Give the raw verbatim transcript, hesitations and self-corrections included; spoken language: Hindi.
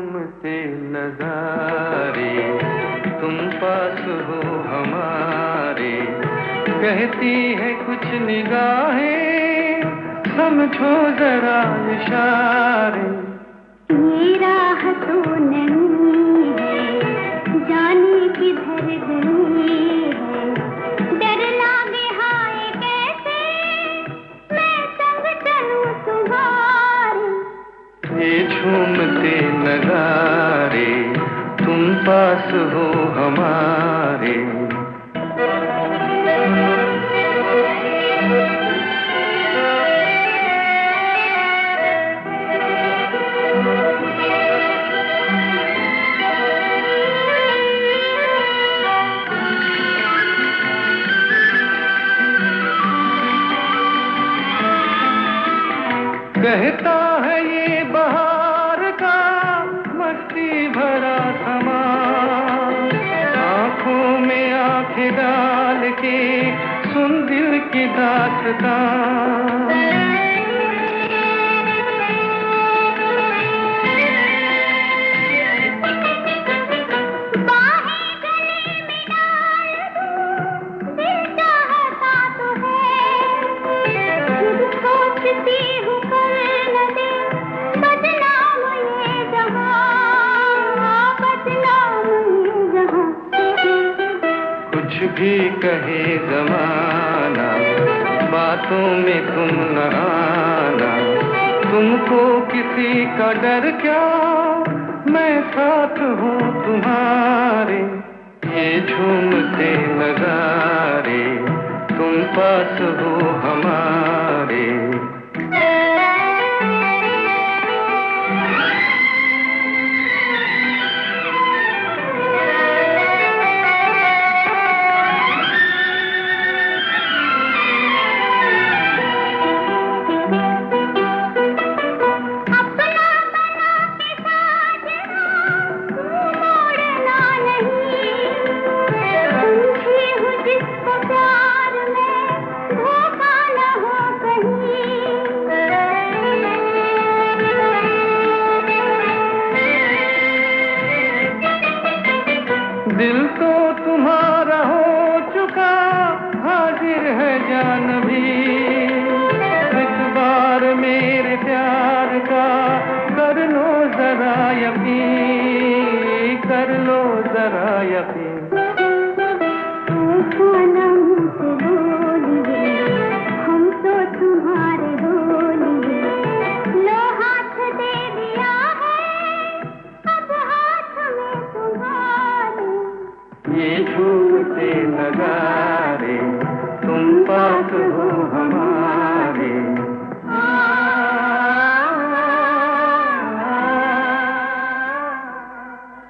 झूमते नजारे तुम पास हो हमारे, कहती है कुछ निगाहें समझो जरा इशारे। ये राह तो नहीं है जाने किधर गई है, डर लागे हाय कैसे मैं संग चलूं तुम्हारे। ये झूमते नगारे तुम पास हो हमारे। कहता है ये बहार का मस्ती भरा समा, आंखों में आंखें डाल के सुन दिल की दास्तां। कुछ भी कहे जमाना बातों में तुम न आना, तुमको किसी का डर क्या मैं साथ हूँ तुम्हारे। ये झूमते नजारे तुम पास हो हमारे। दिल तो तुम्हारा हो चुका हाजिर है जान भी, एक बार मेरे प्यार का कर लो जरा यकीन, कर लो जरा यकीन। हम तो तुम्हारे होली, लो हाथ दे दिया है अब हाथ में तुम्हारे। ये झूमते नगारे